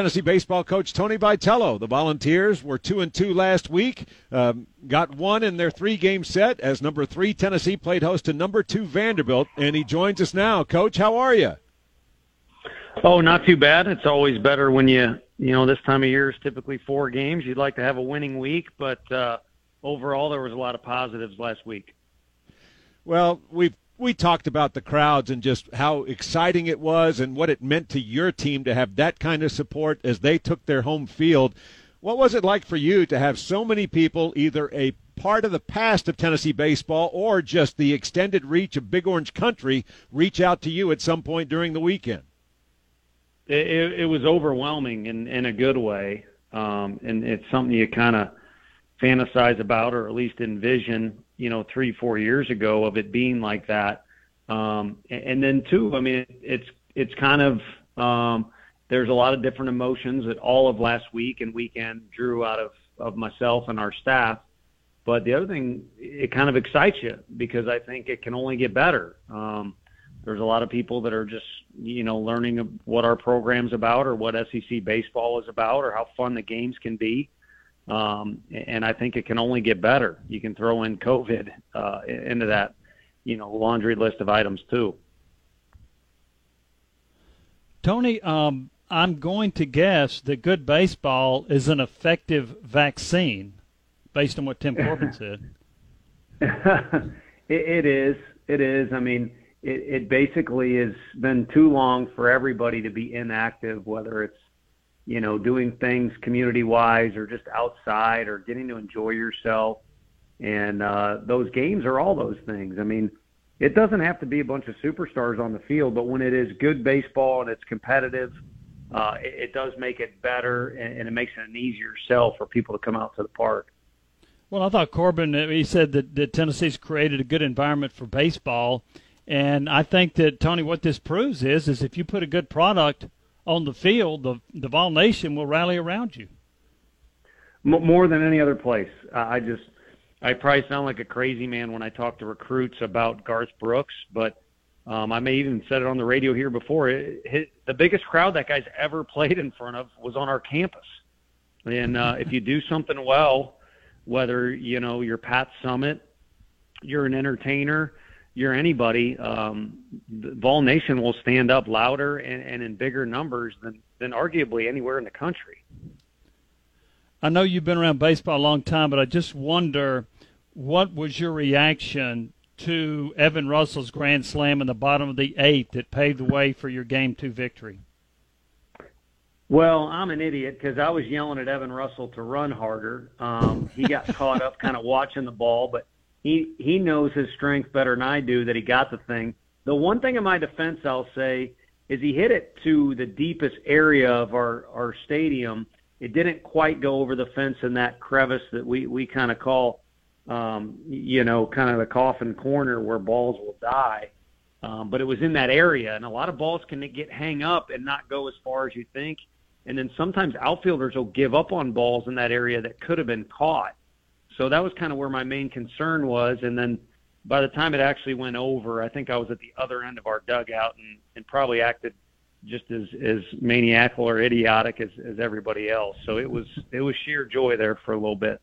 Tennessee baseball coach Tony Vitello. The Volunteers were 2-2 last week, got one in their 3-game set as number 3 Tennessee played host to number 2 Vanderbilt, and he joins us now. Coach, how are you? Oh, not too bad. It's always better when you know, this time of year is typically 4 games. You'd like to have a winning week, but overall there was a lot of positives last week. Well, we talked about the crowds and just how exciting it was and what it meant to your team to have that kind of support as they took their home field. What was it like for you to have so many people, either a part of the past of Tennessee baseball or just the extended reach of Big Orange Country, reach out to you at some point during the weekend? It was overwhelming in a good way, and it's something you kind of fantasize about, or at least envision, 3-4 years ago of it being like that. And then too, I mean, it's kind of, there's a lot of different emotions that all of last week and weekend drew out of myself and our staff. But the other thing, it kind of excites you because I think it can only get better. There's a lot of people that are just, learning what our program's about or what SEC baseball is about or how fun the games can be. And I think it can only get better. You can throw in COVID into that, laundry list of items too. Tony, I'm going to guess that good baseball is an effective vaccine based on what Tim Corbin said. It is. I mean, it basically has been too long for everybody to be inactive, whether it's, doing things community-wise or just outside or getting to enjoy yourself. And those games are all those things. I mean, it doesn't have to be a bunch of superstars on the field, but when it is good baseball and it's competitive, it does make it better, and it makes it an easier sell for people to come out to the park. Well, I thought Corbin, he said that Tennessee's created a good environment for baseball. And I think that, Tony, what this proves is if you put a good product on the field, the Vol Nation will rally around you. More than any other place. I probably sound like a crazy man when I talk to recruits about Garth Brooks, but I may even said it on the radio here before. The biggest crowd that guy's ever played in front of was on our campus. And if you do something well, whether, you're Pat Summitt, you're an entertainer, you're anybody, Vol Nation will stand up louder and in bigger numbers than arguably anywhere in the country. I know you've been around baseball a long time, but I just wonder, what was your reaction to Evan Russell's grand slam in the bottom of the 8th that paved the way for your Game 2 victory? Well, I'm an idiot because I was yelling at Evan Russell to run harder. He got caught up kind of watching the ball, but he knows his strength better than I do, that he got the thing. The one thing in my defense I'll say is he hit it to the deepest area of our stadium. It didn't quite go over the fence in that crevice that we kind of call, kind of the coffin corner where balls will die. But it was in that area, and a lot of balls can get hang up and not go as far as you think. And then sometimes outfielders will give up on balls in that area that could have been caught. So that was kind of where my main concern was. And then by the time it actually went over, I think I was at the other end of our dugout and probably acted just as maniacal or idiotic as everybody else. So it was sheer joy there for a little bit.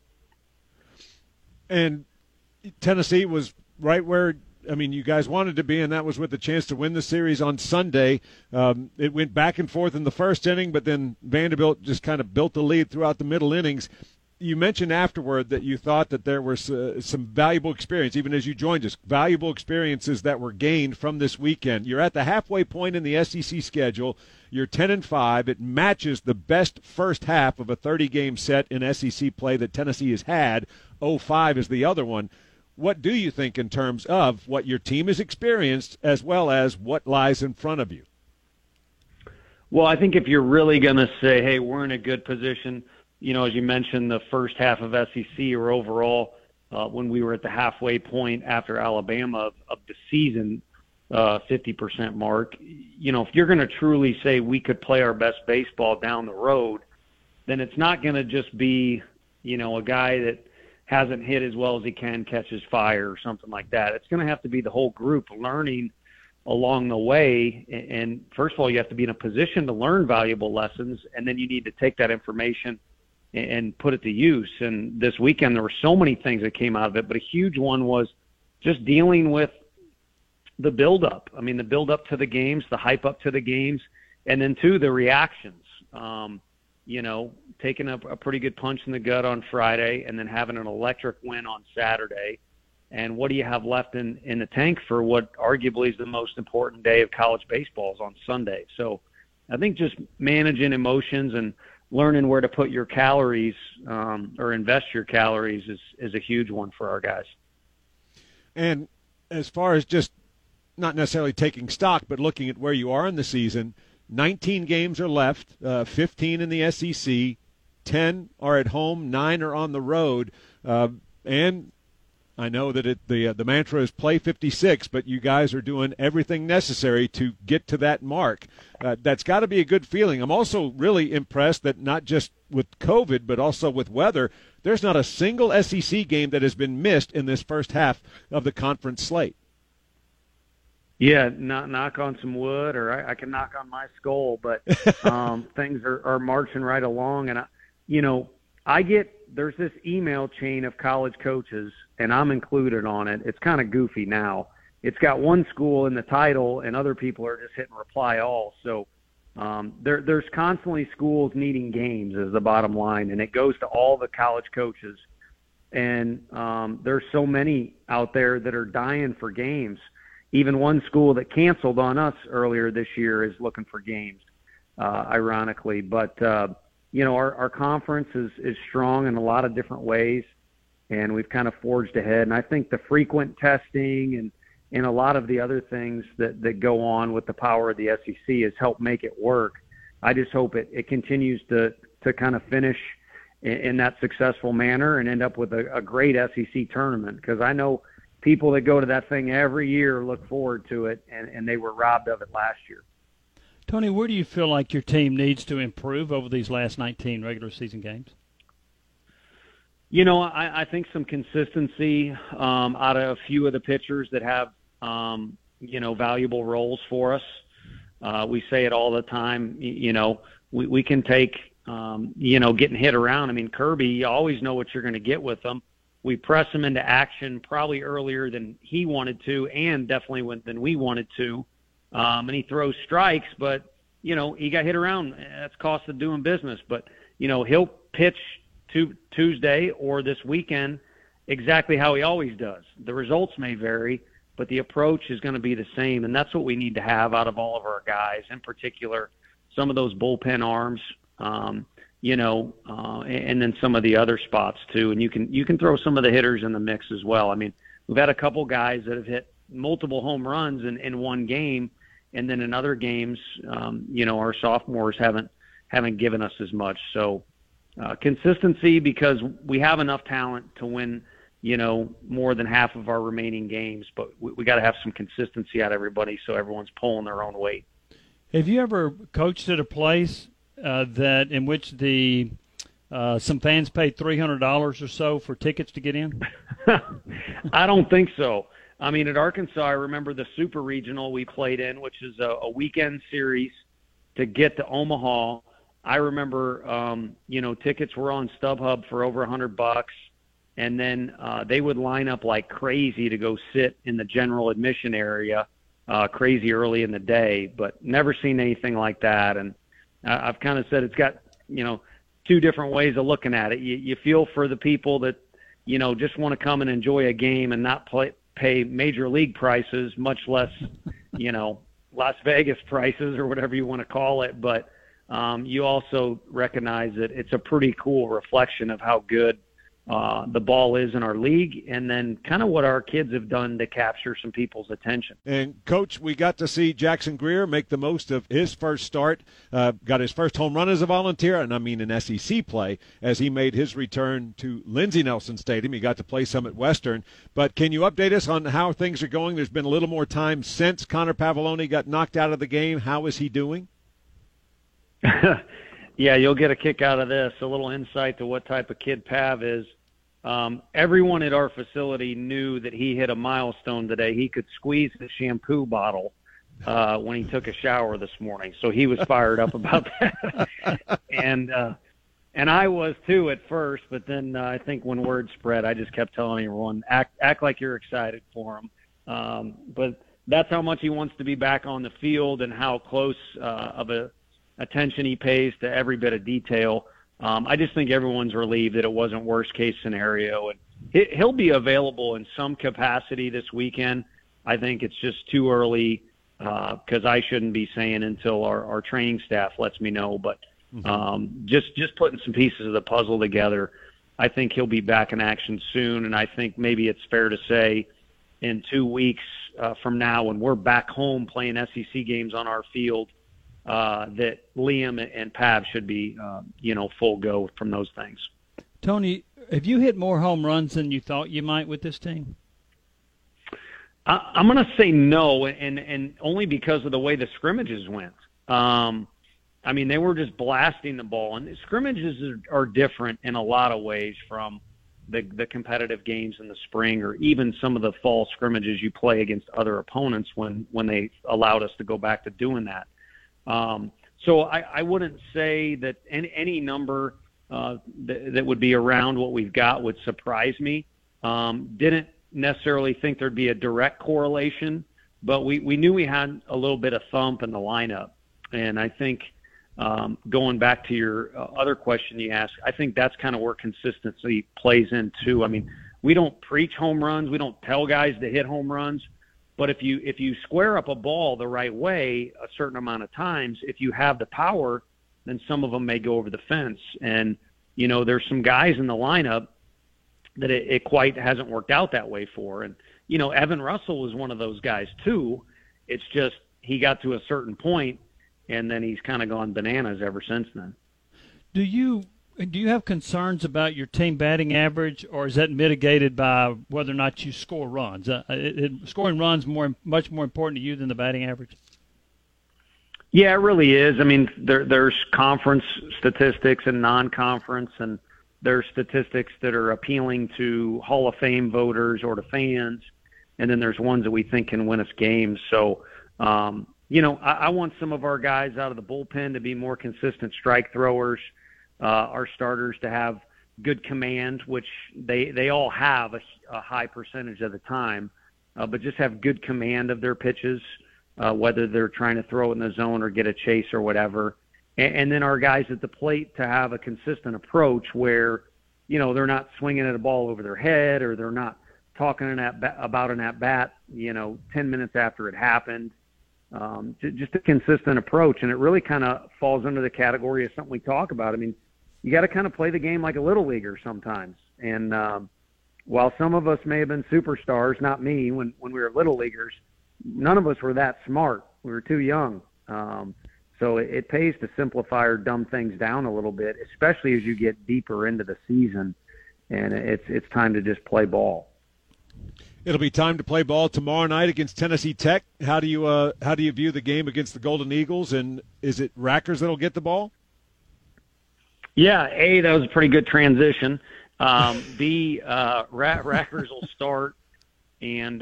And Tennessee was right where, you guys wanted to be, and that was with the chance to win the series on Sunday. It went back and forth in the first inning, but then Vanderbilt just kind of built the lead throughout the middle innings. You mentioned afterward that you thought that there was some valuable experience, even as you joined us, valuable experiences that were gained from this weekend. You're at the halfway point in the SEC schedule. You're 10-5. It matches the best first half of a 30-game set in SEC play that Tennessee has had. 0-5 is the other one. What do you think in terms of what your team has experienced as well as what lies in front of you? Well, I think if you're really going to say, hey, we're in a good position, as you mentioned, the first half of SEC or overall, when we were at the halfway point after Alabama of the season, 50% mark, if you're going to truly say we could play our best baseball down the road, then it's not going to just be, a guy that hasn't hit as well as he can, catches fire or something like that. It's going to have to be the whole group learning along the way. And first of all, you have to be in a position to learn valuable lessons, and then you need to take that information and put it to use. And this weekend, there were so many things that came out of it, but a huge one was just dealing with the build-up. I mean, the build-up to the games, the hype up to the games, and then, too, the reactions. Taking a pretty good punch in the gut on Friday and then having an electric win on Saturday. And what do you have left in the tank for what arguably is the most important day of college baseball is on Sunday? So I think just managing emotions and learning where to put your calories or invest your calories is a huge one for our guys. And as far as just not necessarily taking stock, but looking at where you are in the season, 19 games are left, 15 in the SEC, 10 are at home, 9 are on the road, and I know that the mantra is play 56, but you guys are doing everything necessary to get to that mark. That's got to be a good feeling. I'm also really impressed that not just with COVID, but also with weather, there's not a single SEC game that has been missed in this first half of the conference slate. Yeah, knock on some wood, or I can knock on my skull, but things are marching right along. And, there's this email chain of college coaches, and I'm included on it. It's kind of goofy now. It's got one school in the title, and other people are just hitting reply all. So there's constantly schools needing games is the bottom line, and it goes to all the college coaches. And there's so many out there that are dying for games. Even one school that canceled on us earlier this year is looking for games, ironically. But, our conference is strong in a lot of different ways, and we've kind of forged ahead. And I think the frequent testing and a lot of the other things that go on with the power of the SEC has helped make it work. I just hope it continues to kind of finish in that successful manner and end up with a great SEC tournament, because I know people that go to that thing every year look forward to it, and they were robbed of it last year. Tony, where do you feel like your team needs to improve over these last 19 regular season games? I think some consistency out of a few of the pitchers that have, valuable roles for us. We say it all the time, we can take, getting hit around. I mean, Kirby, you always know what you're going to get with them. We press him into action probably earlier than he wanted to, and definitely than we wanted to. And he throws strikes, but, he got hit around. That's cost of doing business. But, he'll pitch Tuesday or this weekend exactly how he always does. The results may vary, but the approach is going to be the same. And that's what we need to have out of all of our guys, in particular, some of those bullpen arms, and then some of the other spots too. And you can throw some of the hitters in the mix as well. I mean, we've had a couple guys that have hit multiple home runs in one game, and then in other games, our sophomores haven't given us as much. So consistency, because we have enough talent to win, more than half of our remaining games, but we got to have some consistency out of everybody so everyone's pulling their own weight. Have you ever coached at a place that in which some fans paid $300 or so for tickets to get in? I don't think so. I mean, at Arkansas, I remember the Super Regional we played in, which is a weekend series to get to Omaha. I remember, tickets were on StubHub for over $100, and then they would line up like crazy to go sit in the general admission area, crazy early in the day, but never seen anything like that. And I've kind of said it's got, two different ways of looking at it. You feel for the people that, just want to come and enjoy a game and not pay major league prices, much less, Las Vegas prices or whatever you want to call it. But you also recognize that it's a pretty cool reflection of how good the ball is in our league, and then kind of what our kids have done to capture some people's attention. And, Coach, we got to see Jackson Greer make the most of his first start, got his first home run as a volunteer, and I mean in SEC play, as he made his return to Lindsey Nelson Stadium. He got to play some at Western. But can you update us on how things are going? There's been a little more time since Connor Pavolony got knocked out of the game. How is he doing? Yeah, you'll get a kick out of this, a little insight to what type of kid Pav is. Everyone at our facility knew that he hit a milestone today. He could squeeze the shampoo bottle when he took a shower this morning. So he was fired up about that. And I was too at first, but then I think when word spread, I just kept telling everyone, act like you're excited for him. But that's how much he wants to be back on the field and how close of a attention he pays to every bit of detail. I just think everyone's relieved that it wasn't worst case scenario. And he'll be available in some capacity this weekend. I think it's just too early because I shouldn't be saying until our training staff lets me know. But just putting some pieces of the puzzle together, I think he'll be back in action soon. And I think maybe it's fair to say in 2 weeks from now, when we're back home playing SEC games on our field, that Liam and Pav should be, full go from those things. Tony, have you hit more home runs than you thought you might with this team? I'm going to say no, and only because of the way the scrimmages went. They were just blasting the ball, and scrimmages are different in a lot of ways from the competitive games in the spring, or even some of the fall scrimmages you play against other opponents when they allowed us to go back to doing that. So I wouldn't say that any number that would be around what we've got would surprise me. Didn't necessarily think there'd be a direct correlation, but we knew we had a little bit of thump in the lineup. And I think going back to your other question you asked, I think that's kind of where consistency plays in too. I mean, we don't preach home runs. We don't tell guys to hit home runs. But if you square up a ball the right way a certain amount of times, if you have the power, then some of them may go over the fence. And, there's some guys in the lineup that it quite hasn't worked out that way for. And, Evan Russell was one of those guys too. It's just he got to a certain point, and then he's kind of gone bananas ever since then. Do you have concerns about your team batting average, or is that mitigated by whether or not you score runs? Scoring runs much more important to you than the batting average? Yeah, it really is. I mean, there's conference statistics and non-conference, and there's statistics that are appealing to Hall of Fame voters or to fans, and then there's ones that we think can win us games. So, I want some of our guys out of the bullpen to be more consistent strike throwers, our starters to have good command, which they all have a high percentage of the time, but just have good command of their pitches, whether they're trying to throw it in the zone or get a chase or whatever. And then our guys at the plate to have a consistent approach where, they're not swinging at a ball over their head, or they're not talking about an at-bat, 10 minutes after it happened. Just a consistent approach. And it really kind of falls under the category of something we talk about. I mean, you got to kind of play the game like a little leaguer sometimes. And while some of us may have been superstars, not me, when we were little leaguers, none of us were that smart. We were too young. So it pays to simplify or dumb things down a little bit, especially as you get deeper into the season, and it's time to just play ball. It'll be time to play ball tomorrow night against Tennessee Tech. How do you view the game against the Golden Eagles, and is it Rackers that'll get the ball? Yeah, that was a pretty good transition. B, Rackers will start, and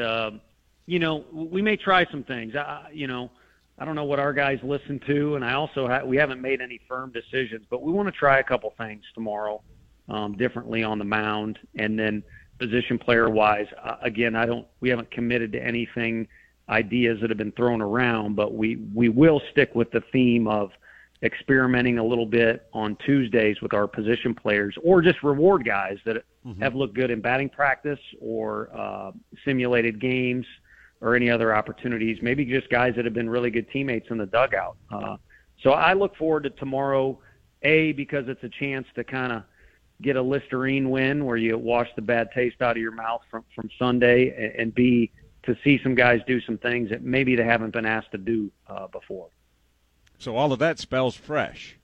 we may try some things. I don't know what our guys listen to, and I also we haven't made any firm decisions, but we want to try a couple things tomorrow differently on the mound, and then position player wise, again, we haven't committed to anything, ideas that have been thrown around, but we will stick with the theme of experimenting a little bit on Tuesdays with our position players, or just reward guys that have looked good in batting practice or simulated games, or any other opportunities, maybe just guys that have been really good teammates in the dugout. So I look forward to tomorrow, because it's a chance to kind of get a Listerine win where you wash the bad taste out of your mouth from Sunday, and B, to see some guys do some things that maybe they haven't been asked to do before. So all of that spells fresh.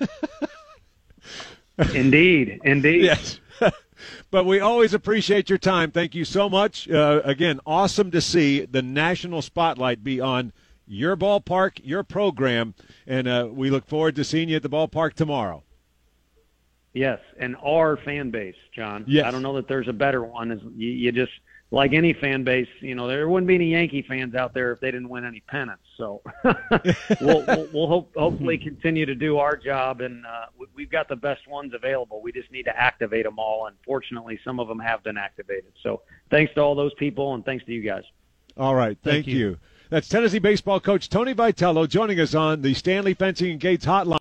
Indeed. Yes. But we always appreciate your time. Thank you so much. Again, awesome to see the national spotlight be on your ballpark, your program, and we look forward to seeing you at the ballpark tomorrow. Yes, and our fan base, John. Yes. I don't know that there's a better one. You just like any fan base, there wouldn't be any Yankee fans out there if they didn't win any pennants. So we'll hopefully continue to do our job, and we've got the best ones available. We just need to activate them all, and fortunately, some of them have been activated. So thanks to all those people, and thanks to you guys. All right, thank you. That's Tennessee baseball coach Tony Vitello joining us on the Stanley Fencing and Gates Hotline.